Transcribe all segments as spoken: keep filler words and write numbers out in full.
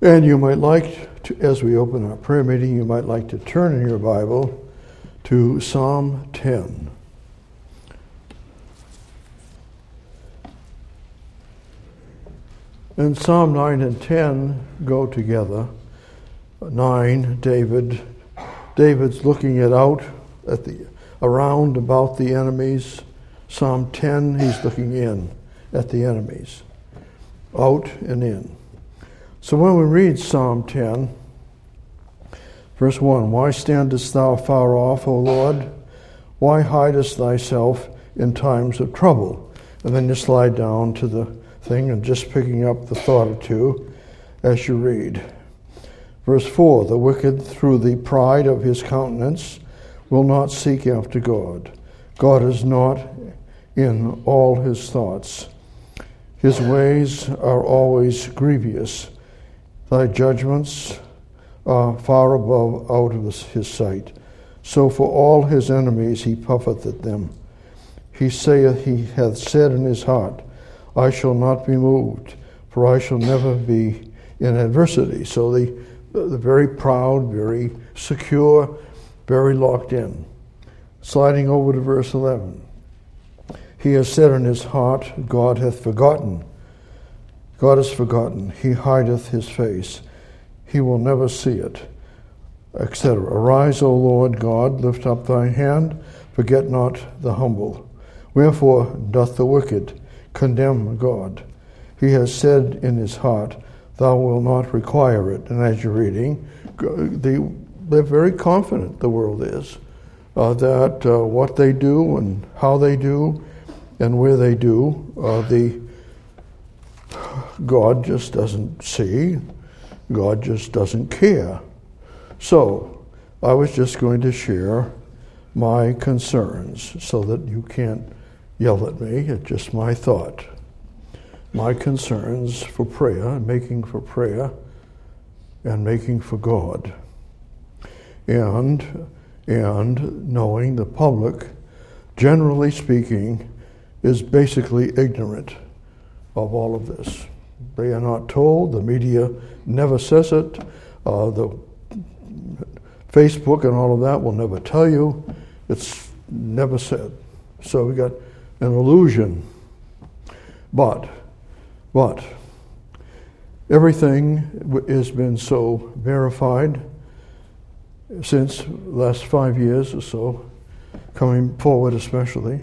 And you might like to, as we open our prayer meeting, you might like to turn in your Bible to Psalm ten. And Psalm nine and ten go together. nine, David. David's looking it out at the around about the enemies. Psalm ten, he's looking in at the enemies, out and in. So when we read Psalm ten, verse one, why standest thou far off, O Lord? Why hidest thyself in times of trouble? And then you slide down to the thing and just picking up the thought or two as you read. Verse four, the wicked through the pride of his countenance will not seek after God. God is not in all his thoughts. His ways are always grievous. Thy judgments are far above out of his sight. So for all his enemies he puffeth at them. He saith, he hath said in his heart, I shall not be moved, for I shall never be in adversity. So the, the very proud, very secure, very locked in. Sliding over to verse eleven. He has said in his heart, God hath forgotten. God has forgotten. He hideth his face. He will never see it, et cetera. Arise, O Lord God, lift up thy hand, forget not the humble. Wherefore doth the wicked condemn God? He has said in his heart, thou wilt not require it. And as you're reading, they, they're very confident, the world is, uh, that uh, what they do and how they do and where they do, uh, the God just doesn't see. God just doesn't care. So I was just going to share my concerns so that you can't yell at me. It's just my thought. My concerns for prayer, making for prayer, and making for God. And, and knowing the public, generally speaking, is basically ignorant of all of this. They are not told. The media never says it. Uh, the Facebook and all of that will never tell you. It's never said. So we got an illusion. But, but, everything has been so verified since the last five years or so, coming forward especially.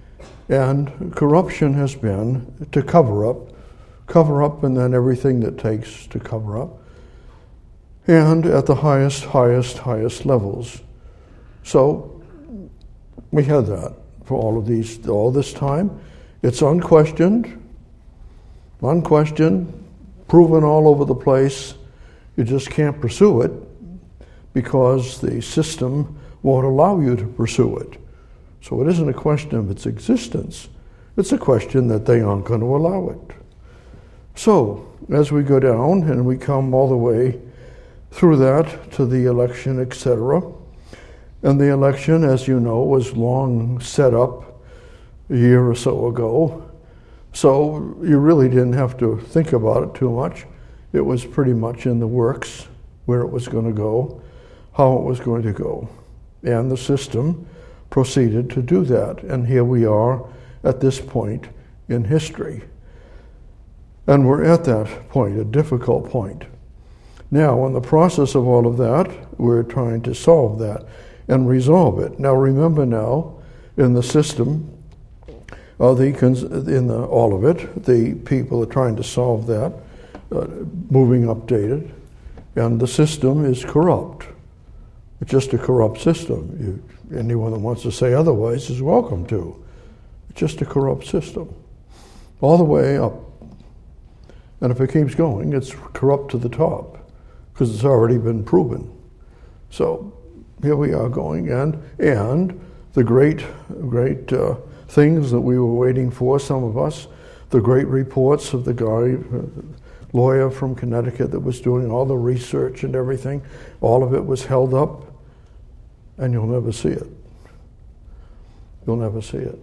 And corruption has been to cover up, cover up and then everything that takes to cover up. And at the highest, highest, highest levels. So we had that for all of these, all this time. It's unquestioned, unquestioned, proven all over the place. You just can't pursue it because the system won't allow you to pursue it. So it isn't a question of its existence. It's a question that they aren't going to allow it. So as we go down and we come all the way through that to the election, et cetera, and the election, as you know, was long set up a year or so ago. So you really didn't have to think about it too much. It was pretty much in the works where it was going to go, how it was going to go. And the system proceeded to do that. And here we are at this point in history. And we're at that point, a difficult point. Now, in the process of all of that, we're trying to solve that and resolve it. Now, remember now, in the system, uh, the in the, all of it, the people are trying to solve that, uh, moving updated, and the system is corrupt. It's just a corrupt system. You, anyone that wants to say otherwise is welcome to. It's just a corrupt system, all the way up. And if it keeps going, it's corrupt to the top, because it's already been proven. So here we are going, and and the great, great uh, things that we were waiting for, some of us, the great reports of the guy, uh, lawyer from Connecticut that was doing all the research and everything, all of it was held up, and you'll never see it. You'll never see it.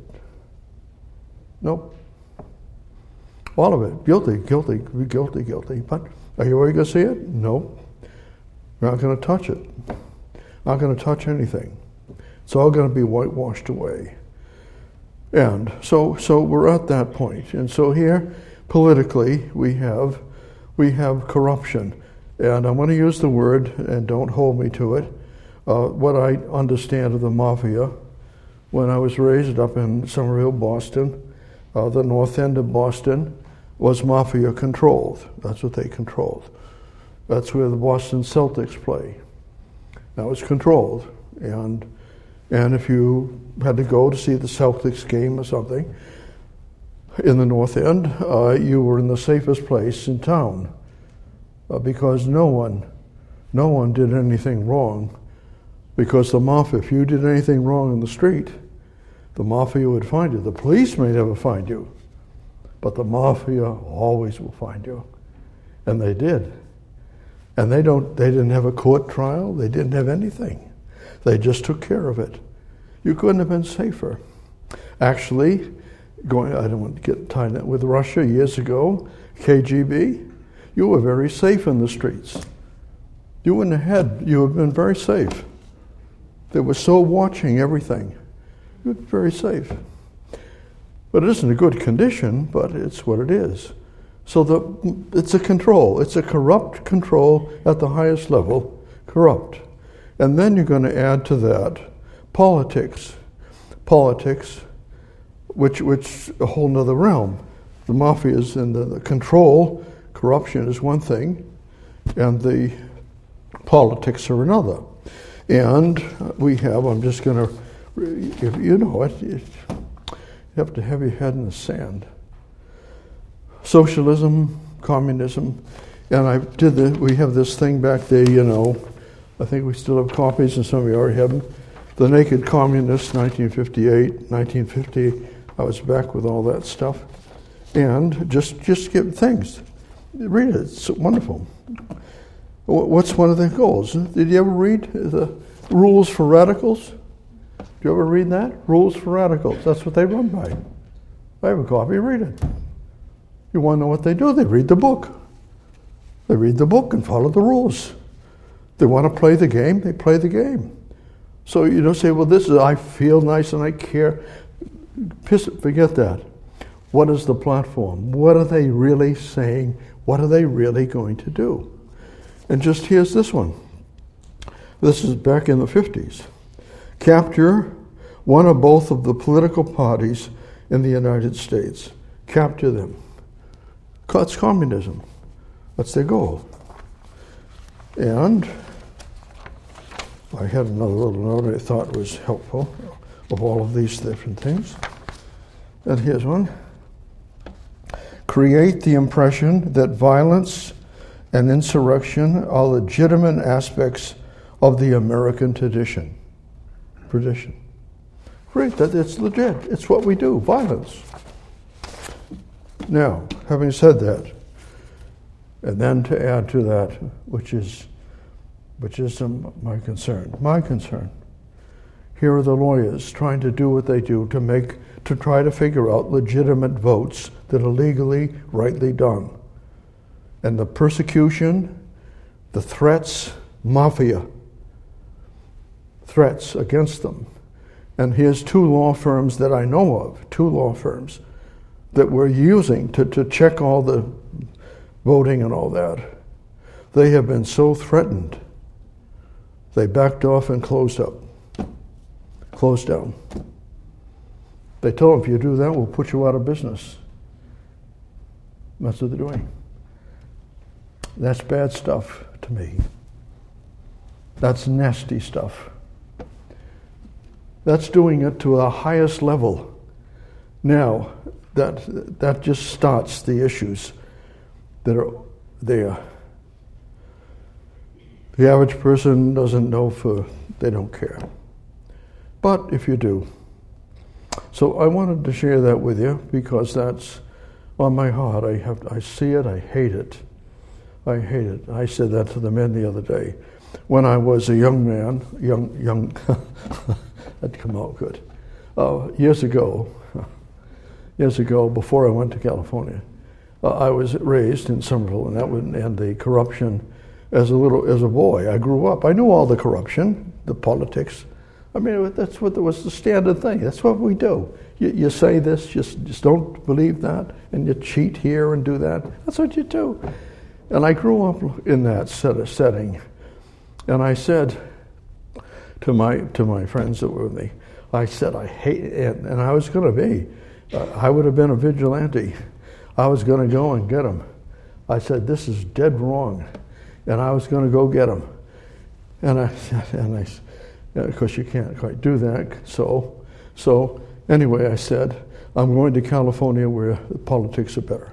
Nope. All of it. Guilty, guilty, guilty, guilty. But Are you ever going to see it? No. You're not going to touch it. Not going to touch anything. It's all going to be whitewashed away. And so so we're at that point. And so here, politically, we have we have corruption. And I want to use the word, and don't hold me to it, uh, what I understand of the mafia. When I was raised up in Somerville, Boston, uh, the north end of Boston was mafia controlled. That's what they controlled. That's where the Boston Celtics play. That was controlled. And and if you had to go to see the Celtics game or something in the north end, uh, you were in the safest place in town. Uh, because no one, no one did anything wrong. Because the mafia, if you did anything wrong in the street, the mafia would find you. The police may never find you, but the mafia always will find you. And they did. And they don't. They didn't have a court trial. They didn't have anything. They just took care of it. You couldn't have been safer. Actually, going. I don't want to get tied up with Russia years ago, K G B. You were very safe in the streets. You wouldn't have had, you have been very safe. They were so watching everything. You were very safe. But it isn't a good condition, but it's what it is. So the, it's a control. It's a corrupt control at the highest level, corrupt. And then you're going to add to that politics. Politics, which which a whole nother realm. The mafia is in the, the control. Corruption is one thing, and the politics are another. And we have, I'm just going to, if you know it, you have to have your head in the sand. Socialism, communism, and I did the, we have this thing back there, you know, I think we still have copies, and some of you already have them. The Naked Communists, nineteen fifty-eight, nineteen fifty, I was back with all that stuff. And just, just give things. Read it. It's wonderful. What's one of the goals? Did you ever read the Rules for Radicals? Did you ever read that? Rules for Radicals. That's what they run by. I have a copy. Read it. You want to know what they do? They read the book. They read the book and follow the rules. They want to play the game. They play the game. So you don't say, well, this is, I feel nice and I care. Piss it, forget that. What is the platform? What are they really saying? What are they really going to do? And just here's this one. This is back in the fifties. Capture one or both of the political parties in the United States. Capture them. That's communism. That's their goal. And I had another little note I thought was helpful of all of these different things. And here's one. Create the impression that violence and insurrection are legitimate aspects of the American tradition. Tradition. Great, that it's legit. It's what we do, violence. Now, having said that, and then to add to that, which is which is um, my concern, my concern. Here are the lawyers trying to do what they do to make, to try to figure out legitimate votes that are legally, rightly done. And the persecution, the threats, mafia, threats against them. And here's two law firms that I know of, two law firms that we're using to, to check all the voting and all that. They have been so threatened, they backed off and closed up, closed down. They told them, if you do that, we'll put you out of business. That's what they're doing. That's bad stuff to me. That's nasty stuff. That's doing it to the highest level. Now, that that just starts the issues that are there. The average person doesn't know for, they don't care. But if you do. So I wanted to share that with you because that's on my heart. I have, I see it, I hate it. I hate it. I said that to the men the other day. When I was a young man, young, young, that'd come out good. Uh, years ago, years ago, before I went to California, uh, I was raised in Somerville, and that would, and the corruption as a little as a boy. I grew up. I knew all the corruption, the politics. I mean, that's what was the standard thing. That's what we do. You, you say this, just just don't believe that, and you cheat here and do that. That's what you do. And I grew up in that set of setting, and I said to my to my friends that were with me, I said I hate it, and I was going to be. Uh, I would have been a vigilante. I was going to go and get them. I said, this is dead wrong, and I was going to go get them. And I and I, of course, you can't quite do that. So, so anyway, I said, I'm going to California where the politics are better.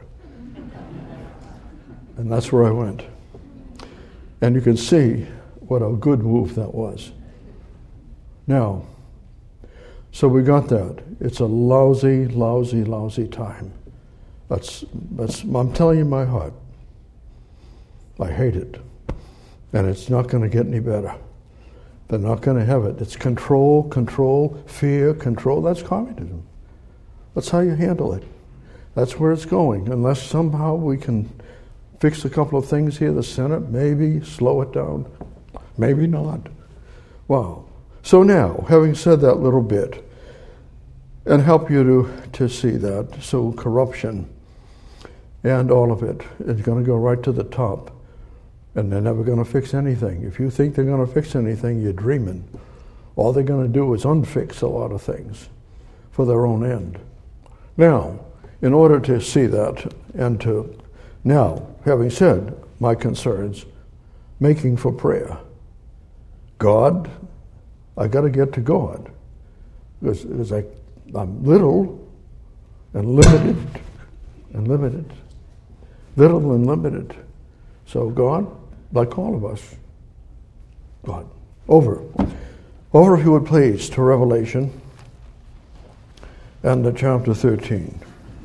And that's where I went. And you can see what a good move that was. Now, so we got that. It's a lousy, lousy, lousy time. That's, that's, I'm telling you my heart. I hate it. And it's not going to get any better. They're not going to have it. It's control, control, fear, control. That's communism. That's how you handle it. That's where it's going. Unless somehow we can fix a couple of things here, the Senate, maybe slow it down, maybe not. Wow. So now, having said that little bit, and help you to, to see that, so corruption and all of it is going to go right to the top, and they're never going to fix anything. If you think they're going to fix anything, you're dreaming. All they're going to do is unfix a lot of things for their own end. Now, in order to see that, and to, now, having said my concerns, making for prayer, God, I got to get to God, because, because I, I'm little and limited and limited, little and limited. So God, like all of us, God, over, over if you would please to Revelation and to chapter thirteen.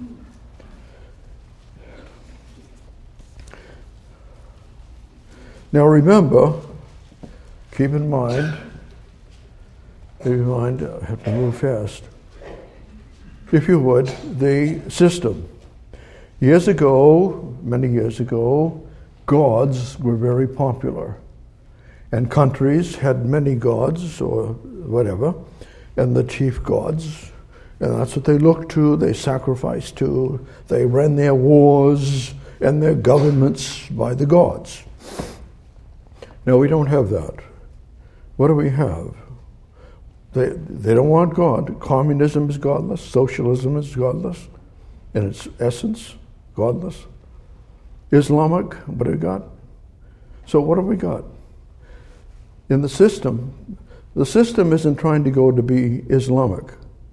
Now remember, keep in mind, keep in mind, I have to move fast, if you would, the system. Years ago, many years ago, gods were very popular, and countries had many gods or whatever, and the chief gods, and that's what they looked to, they sacrificed to, they ran their wars and their governments by the gods. Now we don't have that. What do we have? They they don't want God. Communism is godless. Socialism is godless. In its essence, godless. Islamic, what do we got? So what have we got? In the system, the system isn't trying to go to be Islamic.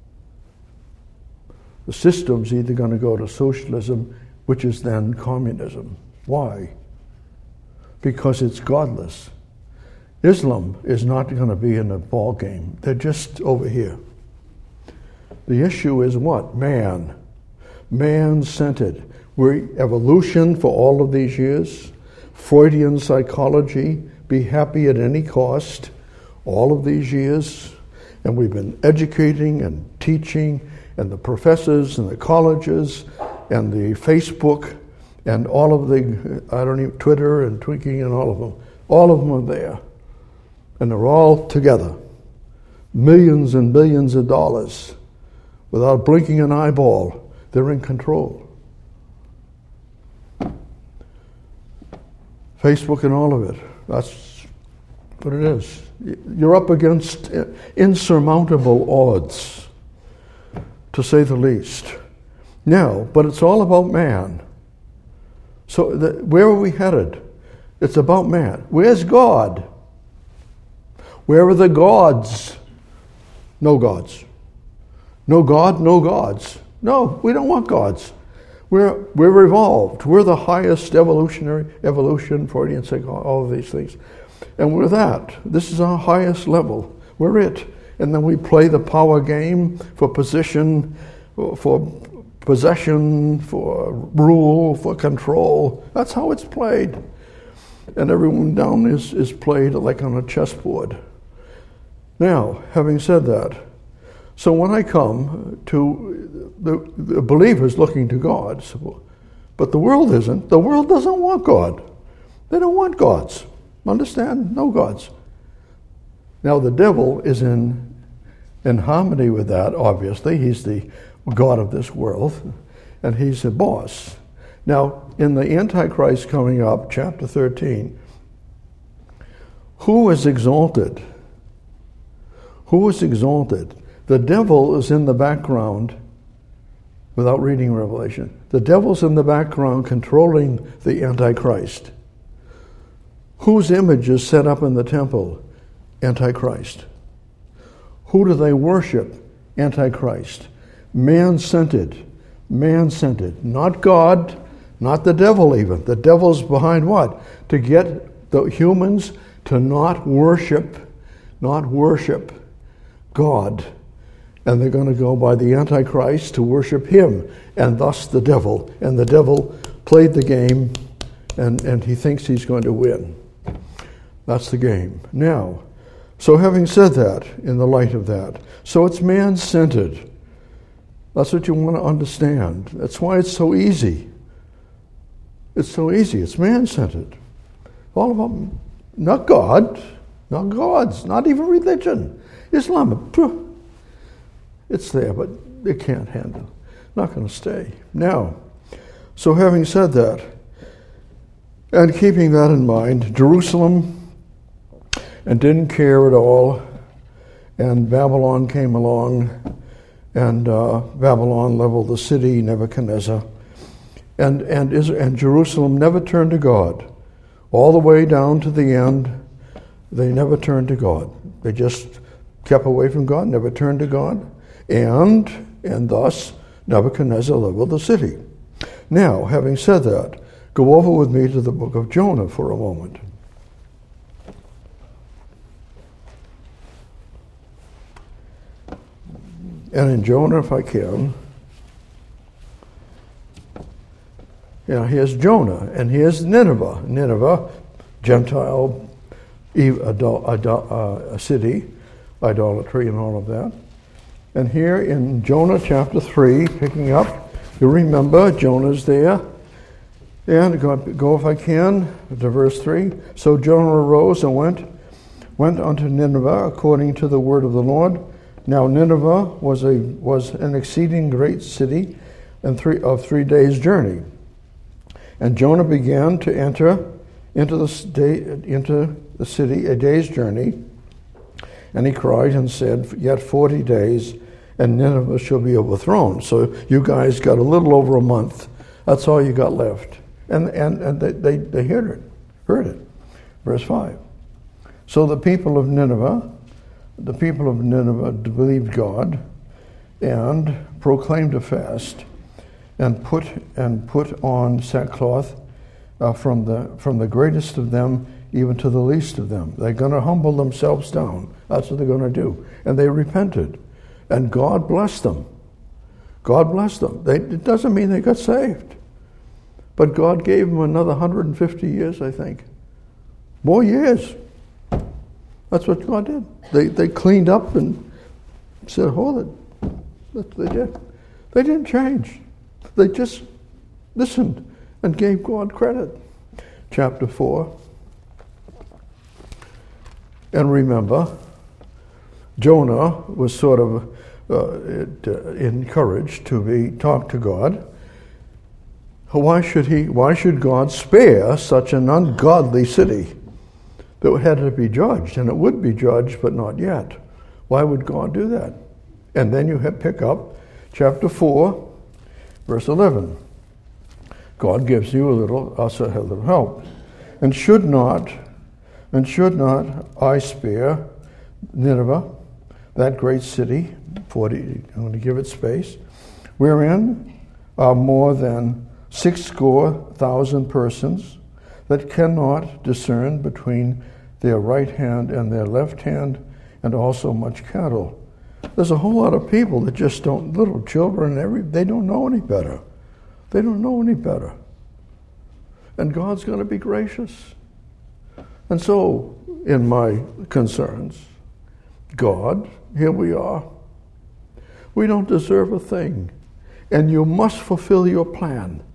The system's either going to go to socialism, which is then communism. Why? Because it's godless. Islam is not going to be in the ball game. They're just over here. The issue is what? Man. Man-centered. We're evolution for all of these years. Freudian psychology, be happy at any cost, all of these years. And we've been educating and teaching, and the professors and the colleges and the Facebook and all of the, I don't even, Twitter and Twinkie and all of them, all of them are there. And they're all together. Millions and billions of dollars. Without blinking an eyeball, they're in control. Facebook and all of it, that's what it is. You're up against insurmountable odds, to say the least. Now, but it's all about man. So the, where are we headed? It's about man. Where's God? Where are the gods? No gods. No God, no gods. No, we don't want gods. We're we're evolved. We're the highest evolutionary evolution, Freudian psychology, all of these things. And we're that. This is our highest level. We're it. And then we play the power game for position, for possession, for rule, for control. That's how it's played. And everyone down is, is played like on a chessboard. Now, having said that, so when I come to the, the believers looking to God, so But the world isn't. The world doesn't want God. They don't want gods. Understand? No gods. Now the devil is in, in harmony with that, obviously. He's the god of this world, and he's the boss. Now, in the Antichrist coming up, chapter thirteen, who is exalted? Who is exalted? The devil is in the background, without reading Revelation. The devil's in the background controlling the Antichrist. Whose image is set up in the temple? Antichrist. Who do they worship? Antichrist. Man-centered. Man-centered. Not God, not the devil even. The devil's behind what? To get the humans to not worship, not worship God. And they're going to go by the Antichrist to worship him, and thus the devil. And the devil played the game, and, and he thinks he's going to win. That's the game. Now, so having said that, in the light of that, so it's man-centered. That's what you want to understand. That's why it's so easy. It's so easy. It's man-centered. All of them, not God, not gods, not even religion. Islam, it's there, but it can't handle. Not going to stay. Now, so having said that, and keeping that in mind, Jerusalem, and didn't care at all, and Babylon came along, and uh, Babylon leveled the city, Nebuchadnezzar, and and Israel, and Jerusalem never turned to God. All the way down to the end, they never turned to God. They just kept away from God, never turned to God, and and thus Nebuchadnezzar leveled the city. Now, having said that, go over with me to the book of Jonah for a moment. And in Jonah, if I can, yeah, here's Jonah, and here's Nineveh. Nineveh, Gentile idol, idol, uh, city, idolatry and all of that. And here in Jonah chapter three, picking up, you remember Jonah's there. And go, go if I can, to verse three. So Jonah arose and went, went unto Nineveh according to the word of the Lord. Now Nineveh was a was an exceeding great city, and three of three days' journey. And Jonah began to enter into the day, into the city a day's journey, and he cried and said, "Yet forty days, and Nineveh shall be overthrown." So you guys got a little over a month. That's all you got left, and and and they they, they heard it, heard it. Verse five. So the people of Nineveh. The people of Nineveh believed God and proclaimed a fast and put and put on sackcloth uh, from the from the greatest of them even to the least of them. They're going to humble themselves down. That's what they're going to do. And they repented, and God blessed them. God blessed them. They, it doesn't mean they got saved, but God gave them another one hundred fifty years, I think, more years. That's what God did. They they cleaned up and said, hold it. That's what they did. They didn't change. They just listened and gave God credit. Chapter four. And remember, Jonah was sort of uh, it, uh, encouraged to be talk to God. Why should he? Why should God spare such an ungodly city that had to be judged? And it would be judged, but not yet. Why would God do that? And then you have pick up chapter four, verse eleven. God gives you a little, us a little help. And should not, and should not I spare Nineveh, that great city, forty, I'm going to give it space, wherein are more than six score thousand persons that cannot discern between their right hand and their left hand, and also much cattle. There's a whole lot of people that just don't, little children, every they don't know any better. They don't know any better. And God's going to be gracious. And so, in my concerns, God, here we are. We don't deserve a thing. And you must fulfill your plan.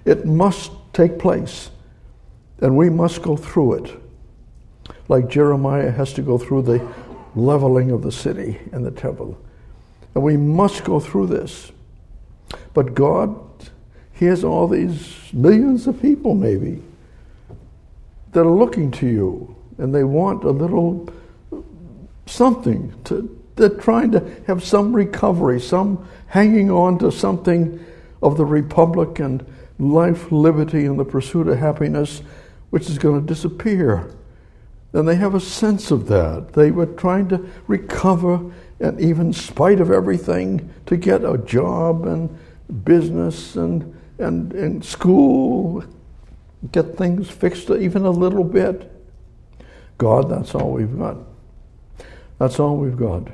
It must take place, and we must go through it. Like Jeremiah has to go through the leveling of the city and the temple. And we must go through this. But God, He has all these millions of people maybe that are looking to you, and they want a little something. To, they're trying to have some recovery, some hanging on to something of the republic and life, liberty, and the pursuit of happiness, which is going to disappear. And they have a sense of that. They were trying to recover, and even in spite of everything, to get a job and business and and, and school, get things fixed even a little bit. God, that's all we've got. That's all we've got.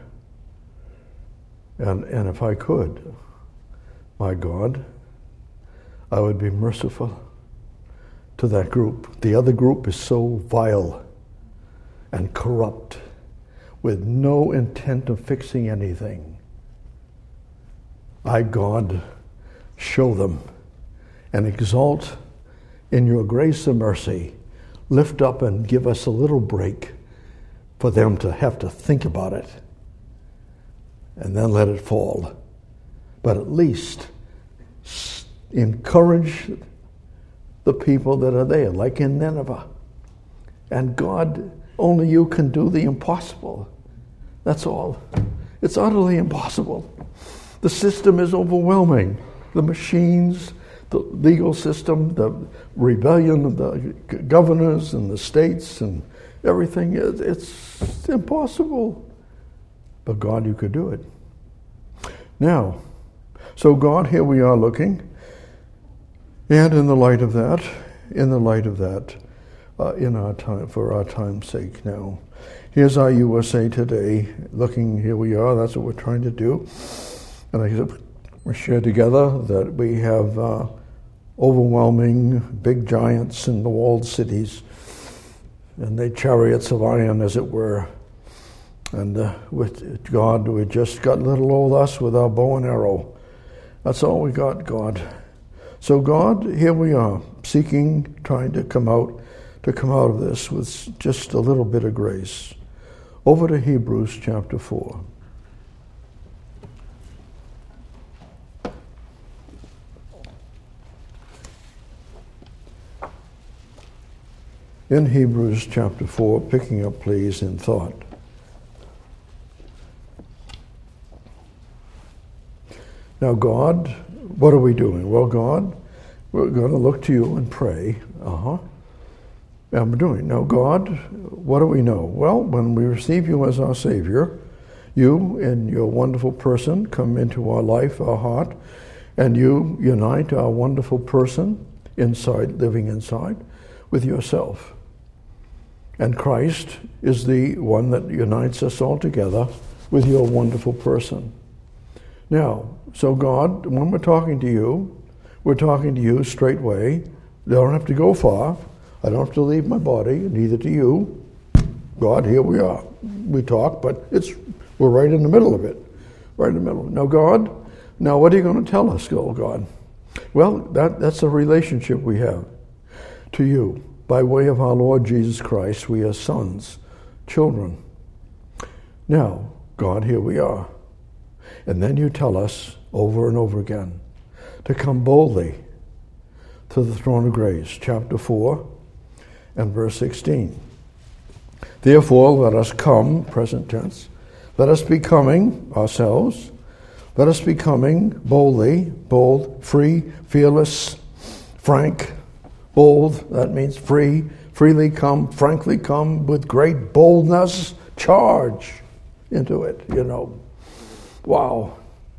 And and if I could, my God, I would be merciful to that group. The other group is so vile and corrupt, with no intent of fixing anything. I, God, show them and exalt in your grace and mercy. Lift up and give us a little break for them to have to think about it, and then let it fall. But at least encourage the people that are there, like in Nineveh. And God, only you can do the impossible. That's all. It's utterly impossible. The system is overwhelming. The machines, the legal system, the rebellion of the governors and the states and everything, it's impossible. But God, you could do it. Now, so God, here we are looking, and in the light of that, in the light of that, uh, in our time, for our time's sake now, here's our U S A Today, looking, here we are, that's what we're trying to do. And I said, we share together that we have uh, overwhelming big giants in the walled cities, and they chariots of iron, as it were. And uh, with God, we just got little old us with our bow and arrow. That's all we got, God. So God, here we are, seeking, trying to come out, to come out of this with just a little bit of grace. Over to Hebrews chapter four. In Hebrews chapter four, picking up, please, in thought. Now, God, what are we doing? Well, God, we're going to look to you and pray. Uh-huh. And we're doing. Now, God, what do we know? Well, when we receive you as our Savior, you and your wonderful person come into our life, our heart, and you unite our wonderful person inside, living inside, with yourself. And Christ is the one that unites us all together with your wonderful person. Now, so God, when we're talking to you, we're talking to you straightway. They don't have to go far. I don't have to leave my body, neither do you. God, here we are. We talk, but it's we're right in the middle of it. Right in the middle. Now, God, now what are you going to tell us, oh God? Well, that, that's a relationship we have to you. By way of our Lord Jesus Christ, we are sons, children. Now, God, here we are. And then you tell us over and over again to come boldly to the throne of grace, chapter four and verse sixteen. Therefore, let us come, present tense, let us be coming ourselves, let us be coming boldly, bold, free, fearless, frank, bold, that means free, freely come, frankly come, with great boldness, charge into it, you know. Wow.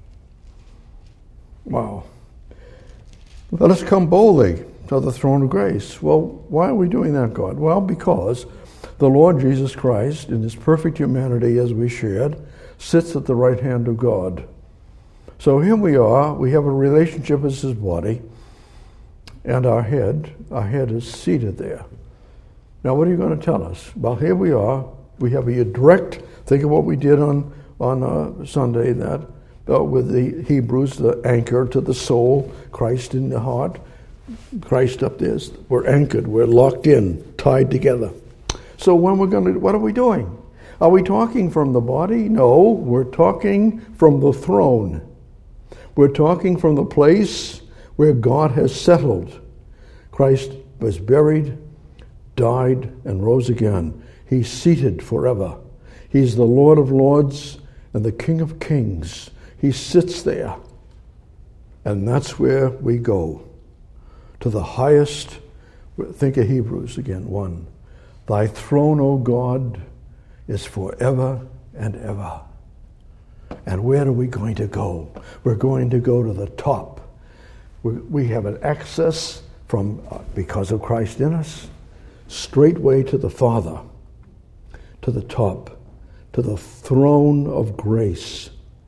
Wow. Let us come boldly to the throne of grace. Well, why are we doing that, God? Well, because the Lord Jesus Christ, in his perfect humanity, as we shared, sits at the right hand of God. So here we are. We have a relationship as his body, and our head, our head is seated there. Now, what are you going to tell us? Well, here we are. We have a direct, think of what we did on on uh, Sunday, that uh, with the Hebrews, the anchor to the soul, Christ in the heart, Christ up there. We're anchored. We're locked in, tied together. So when we're going to, what are we doing? Are we talking from the body? No, we're talking from the throne. We're talking from the place where God has settled. Christ was buried, died, and rose again. He's seated forever. He's the Lord of lords and the King of kings. He sits there. And that's where we go. To the highest, think of Hebrews again, one. Thy throne, O God, is forever and ever. And where are we going to go? We're going to go to the top. We, we have an access from, uh, because of Christ in us, straightway to the Father, to the top, to the throne of grace.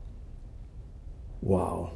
Wow.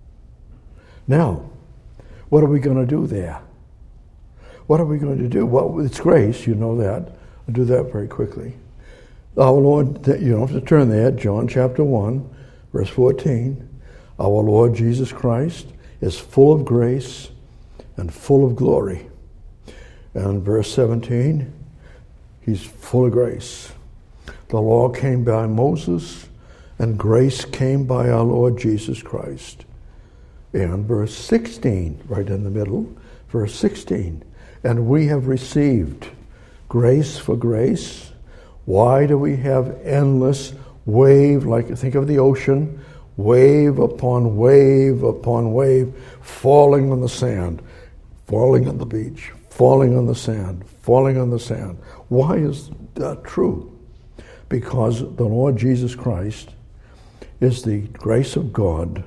Now, what are we going to do there? What are we going to do? Well, it's grace, you know that. I'll do that very quickly. Our Lord, you don't have to turn there, John chapter one, verse fourteen. Our Lord Jesus Christ is full of grace and full of glory. And verse seventeen, he's full of grace. The law came by Moses, and grace came by our Lord Jesus Christ. And verse sixteen, right in the middle, verse sixteen, and we have received grace for grace. Why do we have endless wave, like think of the ocean, wave upon wave upon wave, falling on the sand, falling on the beach, falling on the sand, falling on the sand. Why is that true? Because the Lord Jesus Christ is the grace of God.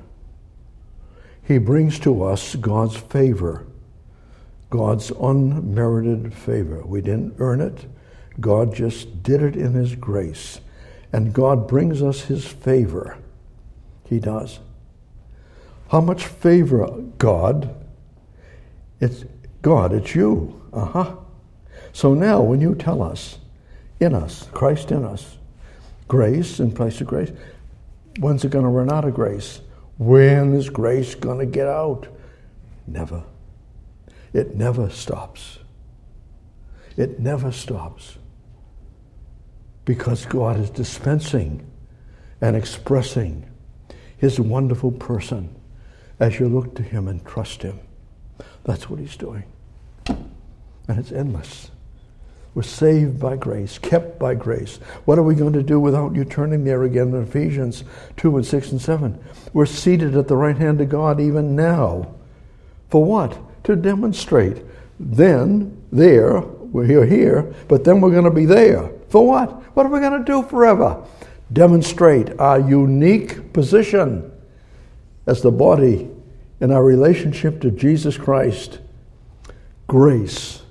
He brings to us God's favor, God's unmerited favor. We didn't earn it. God just did it in his grace. And God brings us his favor. He does. How much favor, God? It's God, it's you. Uh-huh. So now when you tell us, in us, Christ in us, grace in place of grace, when's it going to run out of grace? When is grace going to get out? Never. It never stops. It never stops. Because God is dispensing and expressing his wonderful person as you look to him and trust him. That's what he's doing. And it's endless. We're saved by grace, kept by grace. What are we going to do without you turning there again in Ephesians two and six and seven? We're seated at the right hand of God even now. For what? To demonstrate. Then, there, we're here, here, but then we're going to be there. For what? What are we going to do forever? Demonstrate our unique position as the body in our relationship to Jesus Christ. Grace.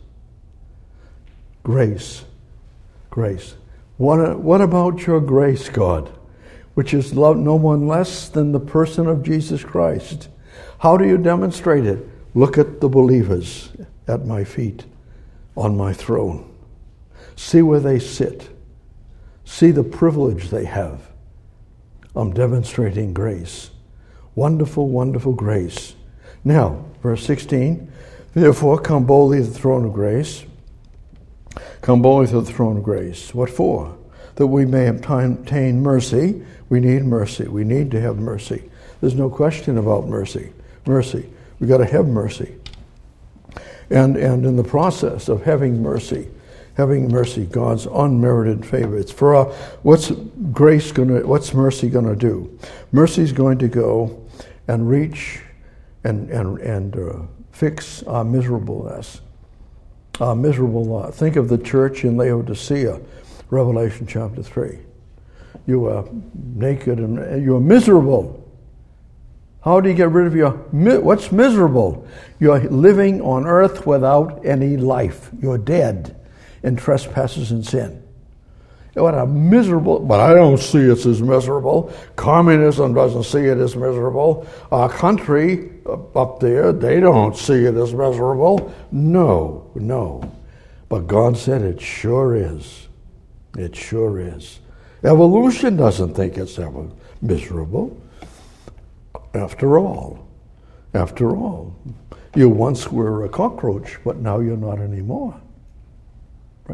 Grace. Grace. What, what about your grace, God, which is love no one less than the person of Jesus Christ? How do you demonstrate it? Look at the believers at my feet, on my throne. See where they sit. See the privilege they have. I'm demonstrating grace. Wonderful, wonderful grace. Now, verse sixteen, therefore come boldly to the throne of grace. Come boldly to the throne of grace. What for? That we may obtain mercy. We need mercy. We need to have mercy. There's no question about mercy. Mercy. We've got to have mercy. And, and in the process of having mercy, having mercy, God's unmerited favor. It's for our, what's grace going to, what's mercy going to do? Mercy's going to go and reach and and and uh, fix our miserableness, our miserable lot. Think of the church in Laodicea, Revelation chapter three. You are naked and you are miserable. How do you get rid of your, what's miserable? You're living on earth without any life. You're dead in trespasses and sin. What a miserable, but I don't see it as miserable. Communism doesn't see it as miserable. Our country up there, they don't see it as miserable. No, no. But God said it sure is. It sure is. Evolution doesn't think it's ever miserable. After all, after all, You once were a cockroach, but now you're not anymore. Right?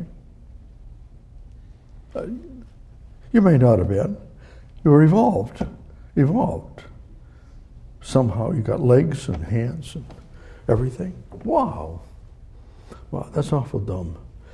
Uh, you may not have been. You were evolved. Evolved. Somehow you got legs and hands and everything. Wow. Wow, that's awful dumb.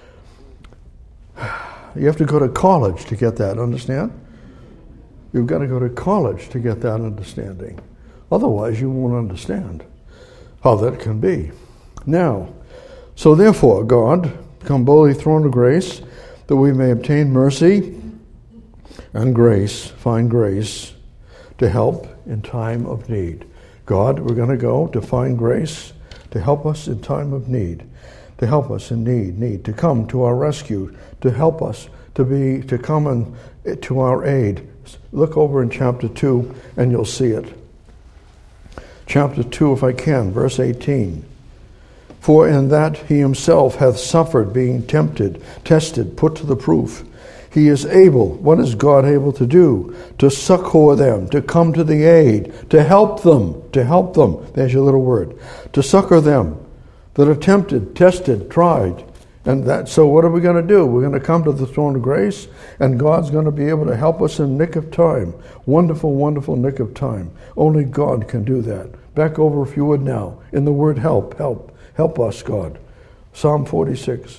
You have to go to college to get that, understand? You've got to go to college to get that understanding. Otherwise, you won't understand how that can be. Now, so therefore, God, come boldly throne of grace, that we may obtain mercy and grace, find grace to help in time of need. God, we're going to go to find grace to help us in time of need, to help us in need, need, to come to our rescue, to help us, to be, to come and to our aid. Look over in chapter two and you'll see it. Chapter two, if I can, verse eighteen. For in that he himself hath suffered, being tempted, tested, put to the proof, he is able, what is God able to do? To succor them, to come to the aid, to help them, to help them. There's your little word. To succor them that are tempted, tested, tried. And that. So what are we going to do? We're going to come to the throne of grace, and God's going to be able to help us in nick of time. Wonderful, wonderful nick of time. Only God can do that. Back over, if you would now, in the word help, help. Help us, God. Psalm forty-six.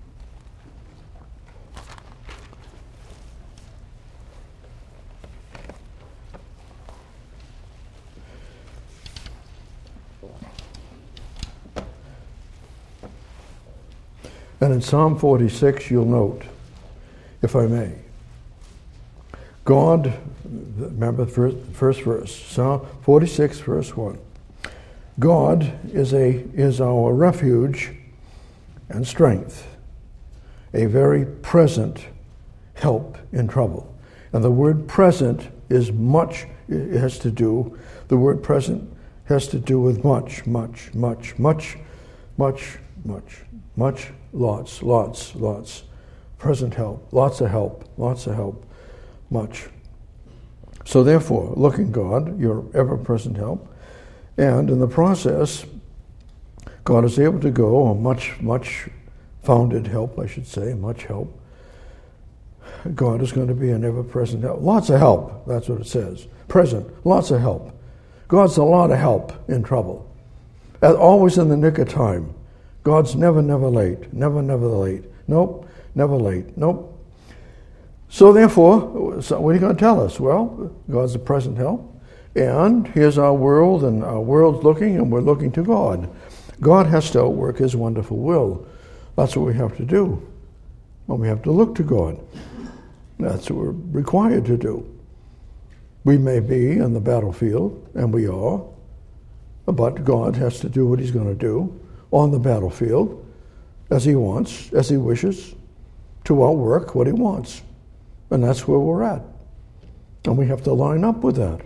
And in Psalm forty-six, you'll note, if I may, God, remember the first, first verse, Psalm forty-six, verse one. God is a is our refuge and strength, a very present help in trouble. And the word present is much, it has to do, the word present has to do with much, much, much, much, much, much, much, lots, lots, lots. Present help, lots of help, lots of help, much. So therefore, look in God, your ever-present help, and in the process, God is able to go, a much, much founded help, I should say, much help. God is going to be an ever-present help. Lots of help, that's what it says. Present, lots of help. God's a lot of help in trouble. Always in the nick of time. God's never, never late. Never, never late. Nope, never late. Nope. So therefore, so what are you going to tell us? Well, God's a present help. And here's our world, and our world's looking, and we're looking to God. God has to outwork his wonderful will. That's what we have to do. Well, we have to look to God. That's what we're required to do. We may be in the battlefield, and we are, but God has to do what he's going to do on the battlefield as he wants, as he wishes, to outwork what he wants. And that's where we're at. And we have to line up with that.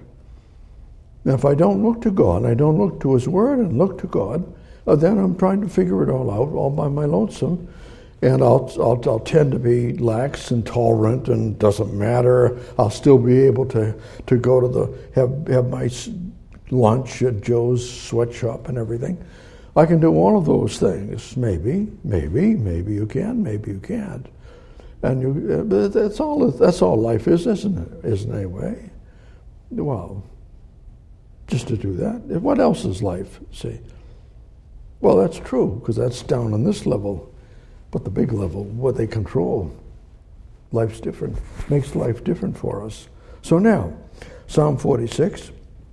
And if I don't look to God, I don't look to his word and look to God, uh, then I'm trying to figure it all out all by my lonesome. And I'll, I'll, I'll tend to be lax and tolerant, and doesn't matter. I'll still be able to, to go to the, have, have my lunch at Joe's sweatshop and everything. I can do all of those things. Maybe, maybe, maybe you can, maybe you can't. And you, that's all. That's all life is, isn't it? Isn't it anyway? Well, just to do that. What else is life? See? Well, that's true, because that's down on this level, but the big level, what they control, life's different. Makes life different for us. So now, Psalm forty-six,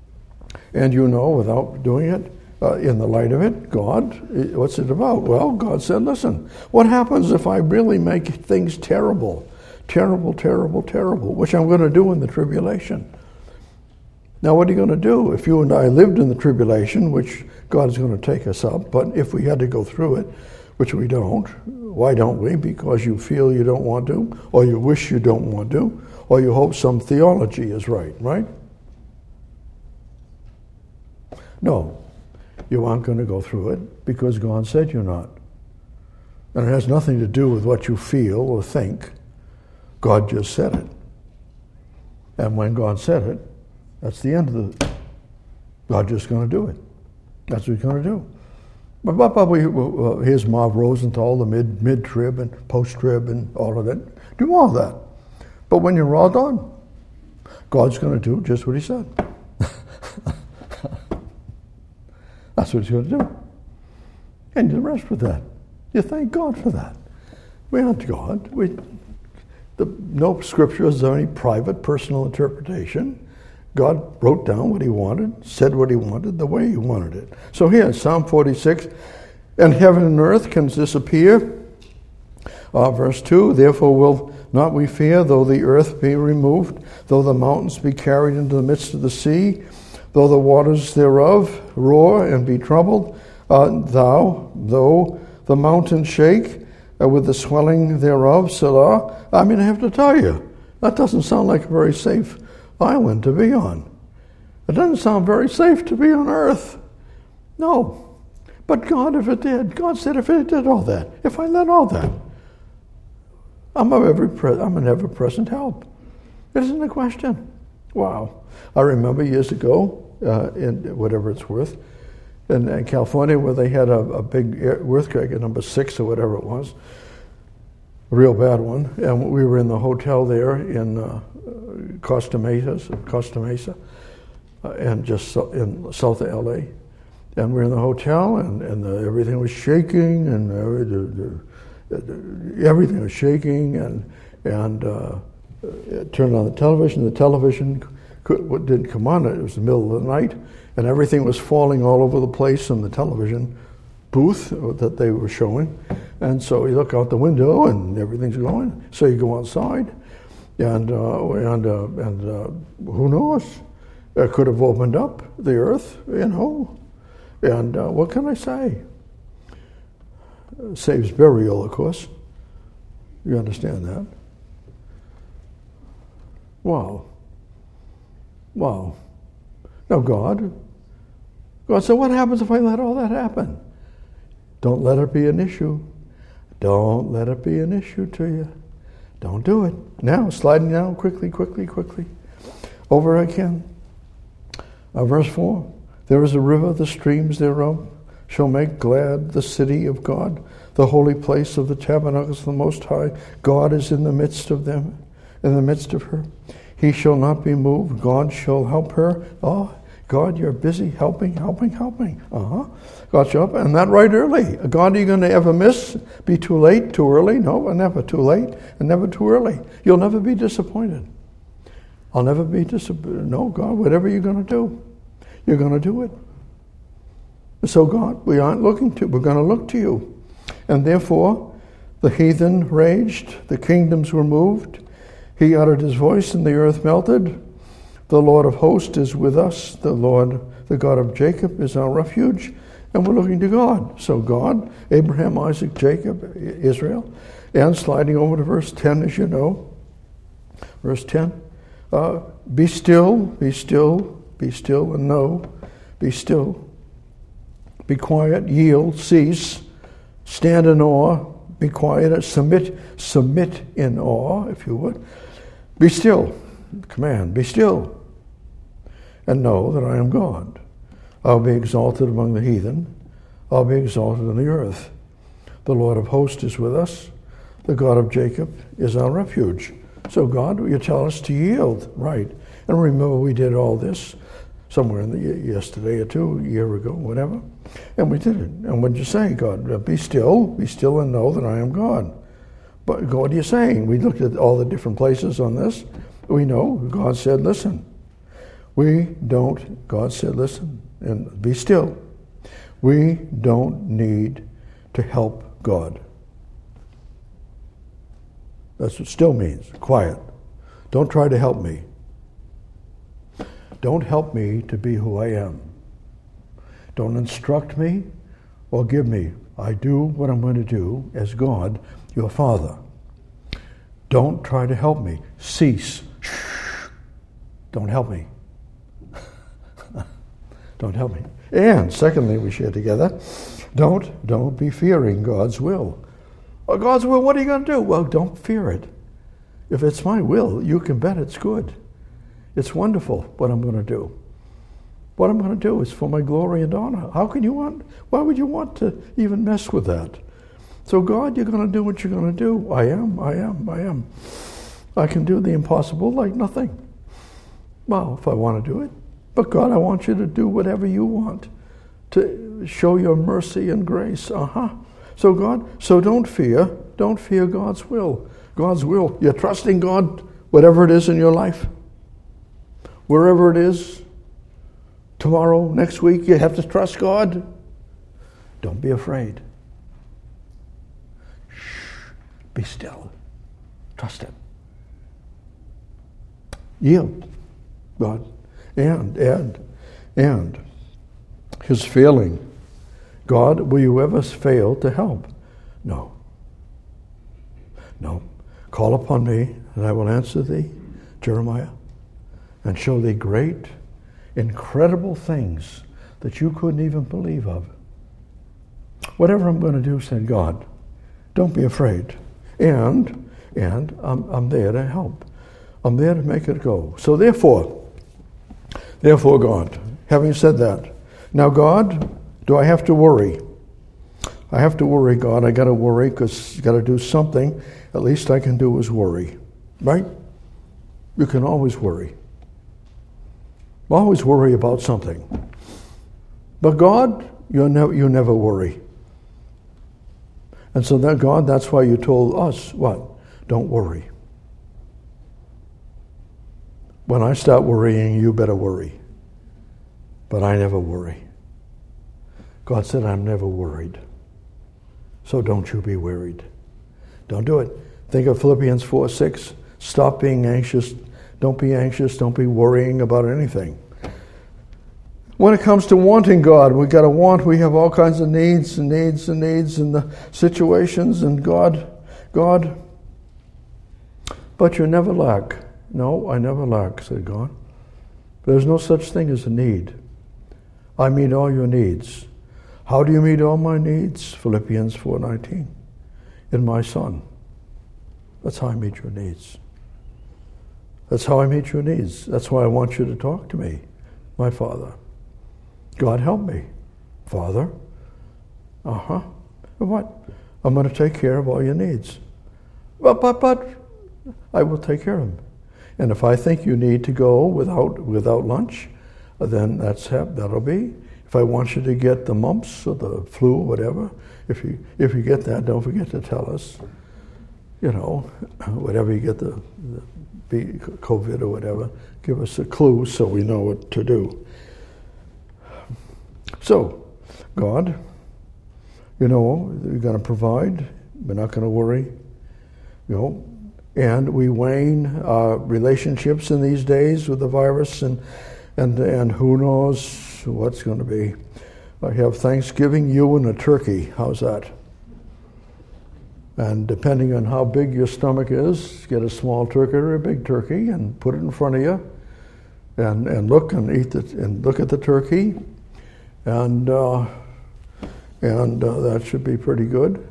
and you know, without doing it. Uh, in the light of it, God, what's it about? Well, God said, listen, what happens if I really make things terrible, terrible, terrible, terrible, which I'm going to do in the tribulation? Now, what are you going to do if you and I lived in the tribulation, which God's going to take us up, but if we had to go through it, which we don't, why don't we? Because you feel you don't want to, or you wish you don't want to, or you hope some theology is right, right? No. You aren't going to go through it because God said you're not. And it has nothing to do with what you feel or think. God just said it. And when God said it, that's the end of the... God's just going to do it. That's what he's going to do. But, but, but we, uh, here's Marv Rosenthal, the mid, mid-trib and post-trib and all of that. Do all that. But when you're all done, God's going to do just what he said. That's what he's going to do. And you rest with that. You thank God for that. We aren't God. We, the, no scripture is any private, personal interpretation. God wrote down what he wanted, said what he wanted, the way he wanted it. So here, Psalm forty-six, and heaven and earth can disappear. Uh, verse two, therefore will not we fear, though the earth be removed, though the mountains be carried into the midst of the sea, though the waters thereof roar and be troubled, uh, thou, though the mountains shake uh, with the swelling thereof, Selah. I mean, I have to tell you, that doesn't sound like a very safe island to be on. It doesn't sound very safe to be on earth. No. But God, if it did, God said if it did all that, if I let all that, I'm, a every pre- I'm an ever-present help. It isn't a question. Wow. I remember years ago, uh, in whatever it's worth, in, in California where they had a, a big earthquake at number six or whatever it was, a real bad one, and we were in the hotel there in uh, Costa Mesa, Costa Mesa, uh, and just so, in south of L A. And we're in the hotel, and, and the, everything was shaking, and uh, the, the, the, everything was shaking, and and uh, it turned on the television. The television could, didn't come on. It was the middle of the night, and everything was falling all over the place in the television booth that they were showing. And so you look out the window, and everything's going. So you go outside, and uh, and uh, and uh, who knows? It could have opened up the earth, you know. And uh, what can I say? It saves burial, of course. You understand that? Wow. Wow. Now God, God said, what happens if I let all that happen? Don't let it be an issue. Don't let it be an issue to you. Don't do it. Now, sliding down quickly, quickly, quickly. Over again. Uh, verse four. There is a river, the streams thereof shall make glad the city of God, the holy place of the tabernacles of the Most High. God is in the midst of them, in the midst of her. He shall not be moved. God shall help her. Oh, God, you're busy helping, helping, helping. Uh-huh. God shall help. And that right early. God, are you going to ever miss? Be too late, too early? No, never too late and never too early. You'll never be disappointed. I'll never be disappointed. No, God, whatever you're going to do, you're going to do it. So God, we aren't looking to, we're going to look to you. And therefore, the heathen raged, the kingdoms were moved. He uttered his voice and the earth melted. The Lord of hosts is with us. The Lord, the God of Jacob, is our refuge. And we're looking to God. So God, Abraham, Isaac, Jacob, Israel. And sliding over to verse ten, as you know. Verse ten. Uh, be still, be still. Be still and know, be still. Be quiet, yield, cease, stand in awe, be quiet, submit, submit in awe, if you would. Be still, command, be still, and know that I am God. I'll be exalted among the heathen, I'll be exalted in the earth. The Lord of hosts is with us, the God of Jacob is our refuge. So God, you tell us to yield, right? And remember, we did all this somewhere in the yesterday or two, a year ago, whatever, and we did it. And what did you say, God? Be still, be still, and know that I am God. But what are you saying? We looked at all the different places on this. We know God said, "Listen." We don't. God said, "Listen, and be still." We don't need to help God. That's what still means. Quiet. Don't try to help me. Don't help me to be who I am. Don't instruct me or give me. I do what I'm going to do as God, your Father. Don't try to help me. Cease. Shh. Don't help me. Don't help me. And secondly, we share together, don't, don't be fearing God's will. Oh, God's will, what are you going to do? Well, don't fear it. If it's my will, you can bet it's good. It's wonderful what I'm going to do. What I'm going to do is for my glory and honor. How can you want, why would you want to even mess with that? So God, you're going to do what you're going to do. I am, I am, I am. I can do the impossible like nothing. Well, if I want to do it. But God, I want you to do whatever you want to show your mercy and grace. Uh-huh. So God, so don't fear. Don't fear God's will. God's will. You're trusting God, whatever it is in your life. Wherever it is, tomorrow, next week, you have to trust God. Don't be afraid. Shh. Be still. Trust Him. Yield, God. And, and, and His failing. God, will you ever fail to help? No. No. Call upon me, and I will answer thee, Jeremiah, and show thee great, incredible things that you couldn't even believe of. Whatever I'm going to do, said God, don't be afraid. And, and I'm, I'm there to help. I'm there to make it go. So therefore, therefore God, having said that, now God, do I have to worry? I have to worry, God. I got to worry because you got to do something. At least I can do is worry, right? You can always worry. Always worry about something. But God, you never, you never worry. And so that God, that's why you told us, what? Don't worry. When I start worrying, you better worry. But I never worry. God said, I'm never worried. So don't you be worried. Don't do it. Think of Philippians four six. Stop being anxious. Don't be anxious. Don't be worrying about anything. When it comes to wanting God, we've got to want. We have all kinds of needs and needs and needs and the situations and God, God. But you never lack. No, I never lack, said God. There's no such thing as a need. I meet all your needs. How do you meet all my needs? Philippians four nineteen. In my Son. That's how I meet your needs. That's how I meet your needs. That's why I want you to talk to me, my Father. God, help me, Father. Uh-huh. What? I'm going to take care of all your needs. But, but, but, I will take care of them. And if I think you need to go without without lunch, then that's that'll be. If I want you to get the mumps or the flu or whatever, if you if you get that, don't forget to tell us. You know, whatever you get the, the COVID or whatever, give us a clue so we know what to do. So, God, you know, you're going to provide. We're not going to worry. You know, and we wane uh, relationships in these days with the virus, and and and who knows what's going to be. I have Thanksgiving, you and a turkey. How's that? And depending on how big your stomach is, get a small turkey or a big turkey and put it in front of you, and and look and eat it and look at the turkey, and uh, and uh, that should be pretty good.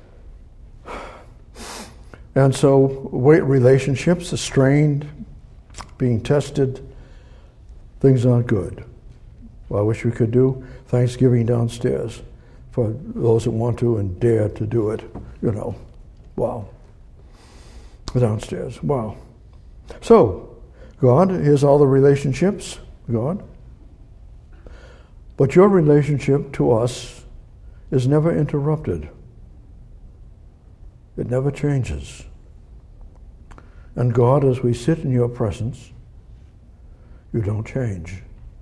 And so, weight relationships are strained, being tested. Things aren't good. Well, I wish we could do Thanksgiving downstairs for those that want to and dare to do it. You know, wow. Downstairs, wow. So, God, here's all the relationships, God. But your relationship to us is never interrupted. It never changes. And God, as we sit in your presence, you don't change.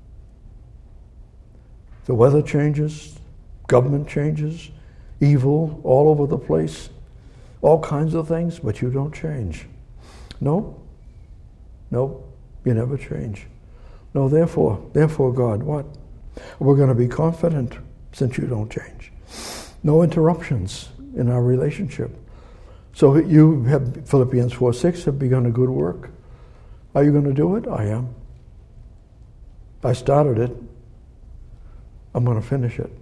The weather changes, government changes, evil all over the place, all kinds of things, but you don't change. No, no, you never change. No, therefore, therefore, God, what? We're going to be confident since you don't change. No interruptions in our relationship. So you have, Philippians four six, have begun a good work. Are you going to do it? I am. I started it. I'm going to finish it.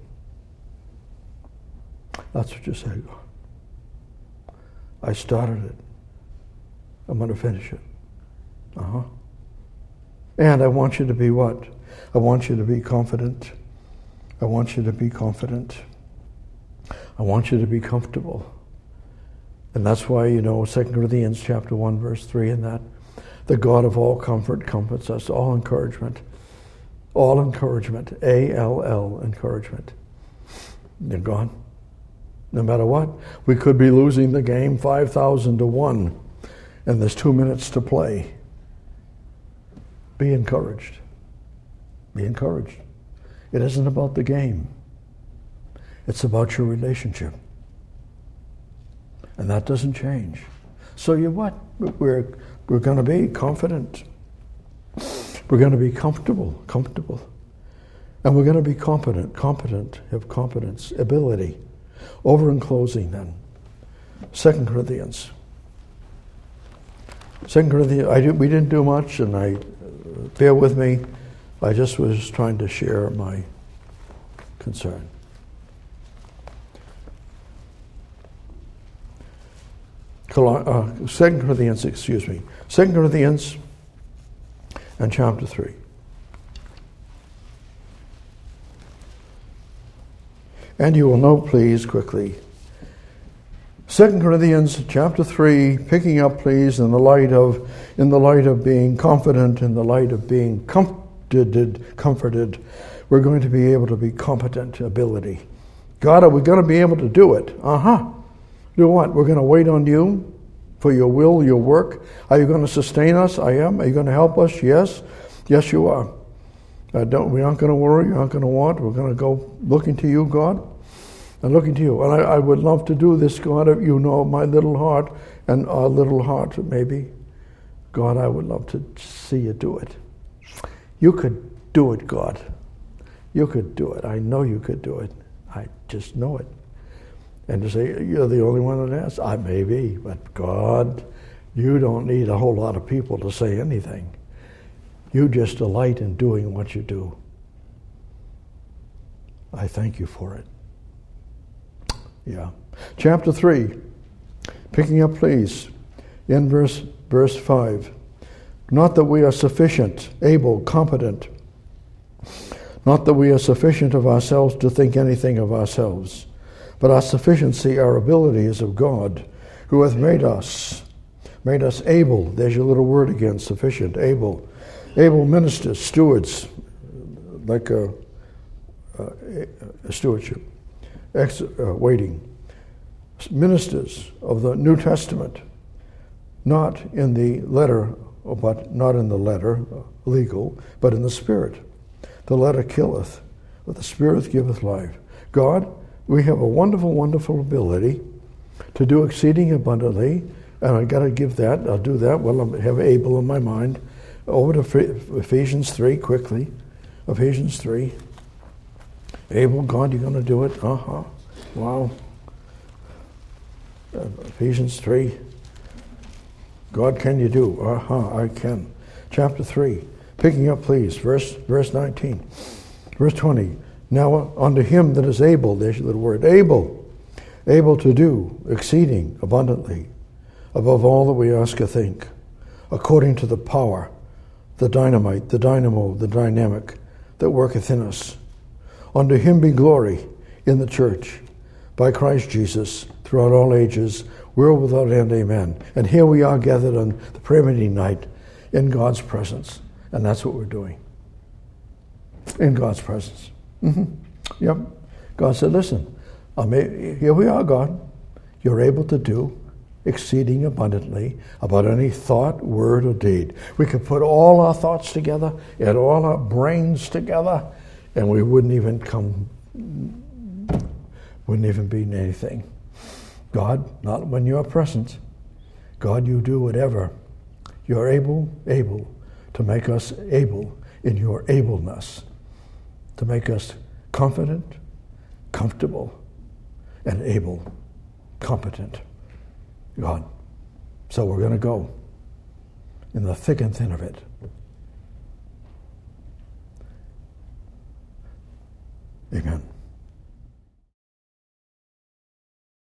That's what you say, God. I started it. I'm going to finish it. Uh-huh. And I want you to be what? I want you to be confident. I want you to be confident. I want you to be comfortable. And that's why, you know, Second Corinthians chapter one, verse three, and that, the God of all comfort comforts us, all encouragement. All encouragement. A L L, encouragement. In God. No matter what. We could be losing the game five thousand to one, and there's two minutes to play. Be encouraged. Be encouraged. It isn't about the game. It's about your relationship. And that doesn't change. So you what? We're, we're going to be confident. We're going to be comfortable, comfortable. And we're going to be competent, competent, have competence, ability. Over in closing then, Second Corinthians. Second Corinthians, I did, we didn't do much, and I, bear with me, I just was trying to share my concern. Uh, Second Corinthians, excuse me. Second Corinthians and chapter three. And you will note, please, quickly, Second Corinthians chapter three, picking up, please, in the light of in the light of being confident, in the light of being comforted, comforted, we're going to be able to be competent ability. God, are we going to be able to do it? Uh-huh. Do what? We're going to wait on you for your will, your work. Are you going to sustain us? I am. Are you going to help us? Yes. Yes, you are. Uh, don't, we aren't going to worry. We aren't going to want. We're going to go looking to you, God, and looking to you. And I, I would love to do this, God, if you know my little heart and our little heart, maybe. God, I would love to see you do it. You could do it, God. You could do it. I know you could do it. I just know it. And to say, you're the only one that asks, I may be, but God, you don't need a whole lot of people to say anything. You just delight in doing what you do. I thank you for it. Yeah. Chapter three, picking up, please, in verse, verse five. Not that we are sufficient, able, competent. Not that we are sufficient of ourselves to think anything of ourselves. But our sufficiency, our ability is of God, who hath made us, made us able. There's your little word again, sufficient, able. Able ministers, stewards, like a, a, a stewardship, ex, uh, waiting. Ministers of the New Testament, not in the letter, but not in the letter, legal, but in the Spirit. The letter killeth, but the Spirit giveth life. God, we have a wonderful, wonderful ability to do exceeding abundantly, and I got to give that. I'll do that. Well, I have able in my mind. Over to Ephesians three quickly. Ephesians three. Able, God, you're going to do it? Uh-huh. Wow. Uh, Ephesians three. God, can you do? Uh-huh, I can. Chapter three. Picking up, please, verse verse nineteen. Verse twenty. Now unto him that is able, there's your little word, able, able to do exceeding abundantly, above all that we ask or think, according to the power, the dynamite, the dynamo, the dynamic that worketh in us. Unto him be glory in the church, by Christ Jesus, throughout all ages, world without end, amen. And here we are gathered on the prayer meeting night in God's presence. And that's what we're doing. In God's presence. Mm-hmm. Yep. God said, listen, I may, here we are, God. You're able to do exceeding abundantly about any thought, word, or deed. We could put all our thoughts together and all our brains together, and we wouldn't even come, wouldn't even be anything. God, not when you're present. God, you do whatever. You're able, able to make us able in your ableness, to make us confident, comfortable, and able, competent. God. So we're going to go in the thick and thin of it. Amen.